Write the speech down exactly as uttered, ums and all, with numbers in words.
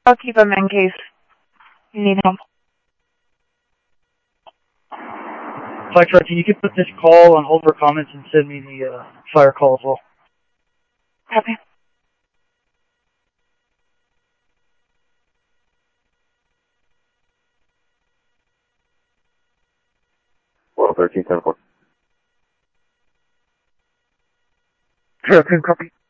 I'll keep them in case you need help. Foxtrot, can you put this call on hold for comments and send me the uh, fire call as well? Copy. Well, thirteen ten four. Sure, copy.